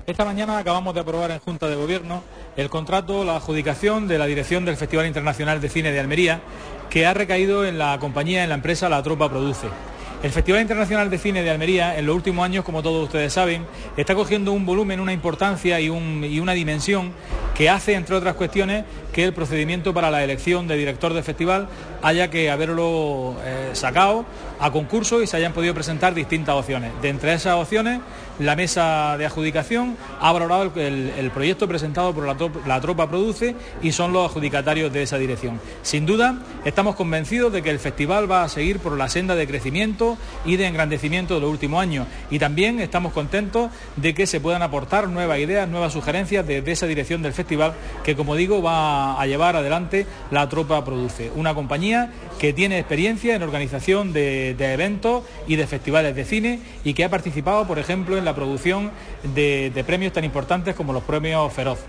Esta mañana acabamos de aprobar en Junta de Gobierno el contrato, la adjudicación de la dirección del Festival Internacional de Cine de Almería, que ha recaído en la compañía, en la empresa La Tropa Produce. El Festival Internacional de Cine de Almería, en los últimos años, como todos ustedes saben, está cogiendo un volumen, una importancia y una dimensión que hace, entre otras cuestiones, que el procedimiento para la elección de director del festival haya que haberlo sacado a concurso y se hayan podido presentar distintas opciones. De entre esas opciones, la mesa de adjudicación ha valorado el proyecto presentado por la Tropa Produce y son los adjudicatarios de esa dirección. Sin duda, estamos convencidos de que el festival va a seguir por la senda de crecimiento y de engrandecimiento de los últimos años, y también estamos contentos de que se puedan aportar nuevas ideas, nuevas sugerencias desde esa dirección del festival que, como digo, va a llevar adelante La Tropa Produce, una compañía que tiene experiencia en organización de eventos y de festivales de cine y que ha participado, por ejemplo, en la producción de premios tan importantes como los premios Feroz.